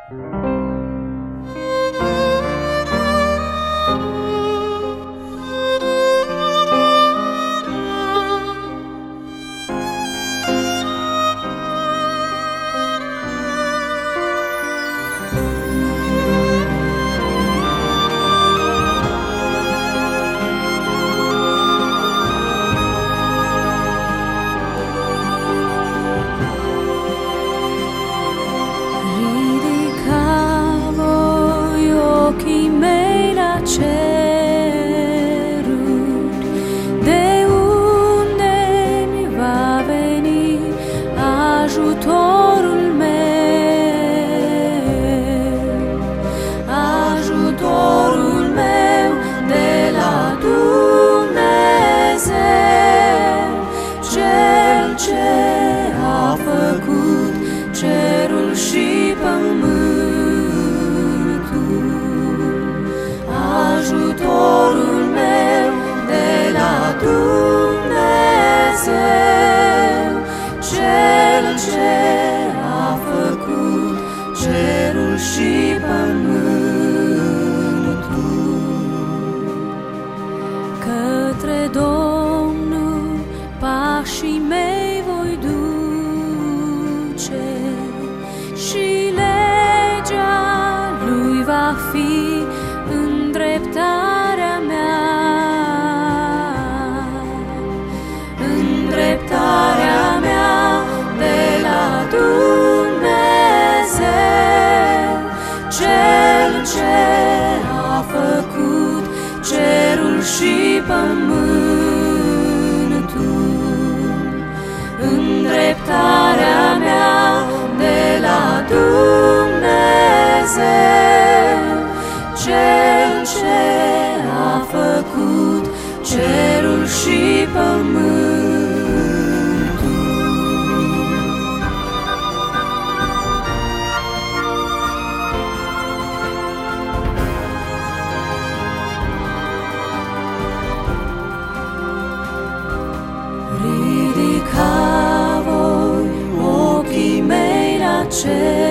Ochii mei la ceruri, de unde mi va veni ajutorul meu? Ajutorul meu de la Dumnezeu, Cel ce a făcut cerul și pământul. Ajutorul meu de la Dumnezeu, Cel ce a făcut cerul și pământul. Către Domnul pașii mei voi duce și legea Lui va fi îndreptarea mea, îndreptarea mea de la Dumnezeu, Cel ce a făcut cerul și pământul. Îndreptarea mea de la Dumnezeu, Cel ce a făcut cerul și pământul. Ridica voi ochii mei la cer,